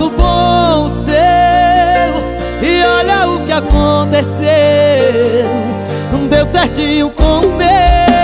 abraço bom seu, e olha o que aconteceu, deu certinho com o meu.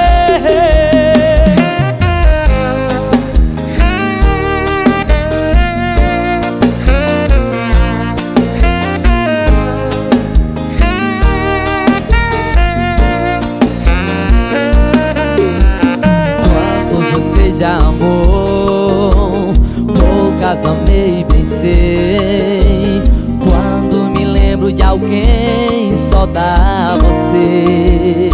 Você já amou, poucas amei e venci. Quando me lembro de alguém, só dá você.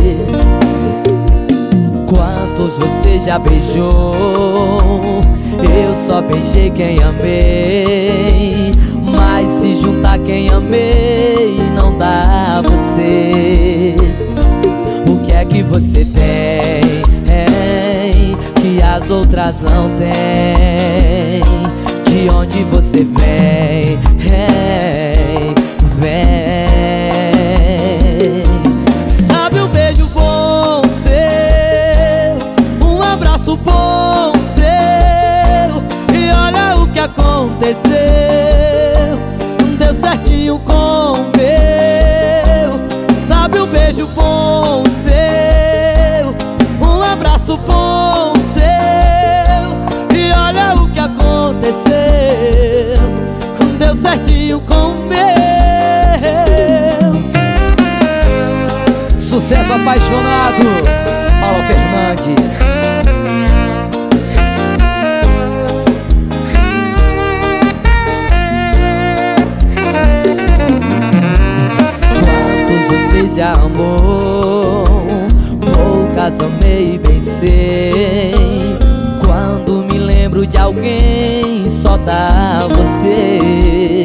Quantos você já beijou, eu só beijei quem amei. Mas se juntar quem amei, não dá você. O que é que você tem que as outras não têm? De onde você vem, vem. Sabe um beijo bom seu, um abraço bom seu, e olha o que aconteceu, deu certinho com o meu. Sabe um beijo bom seu, um abraço bom seu, e olha o que aconteceu, deu certinho com o meu. Sucesso apaixonado, Paulo Fernandes. Quantos você já amou, poucas amei e venci. Quando me lembro de alguém, só dá você.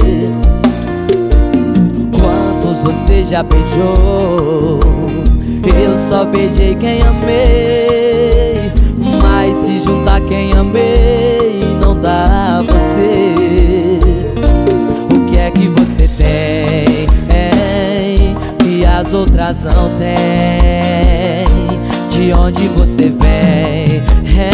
Quantos você já beijou, eu só beijei quem amei. Mas se juntar quem amei, não dá você. O que é que você tem que as outras não têm? De onde você vem,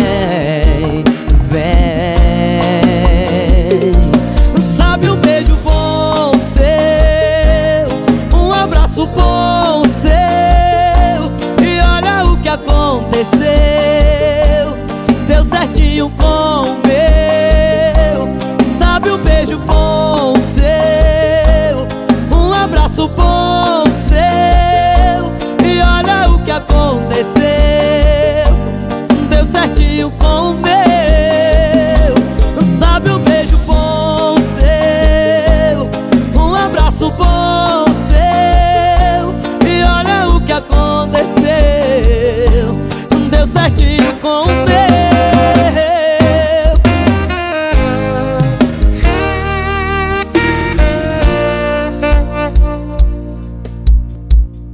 vem. Sabe um beijo bom seu, um abraço bom seu, e olha o que aconteceu, deu certinho com o meu. Sabe um beijo bom seu, um abraço bom seu, e olha o que aconteceu,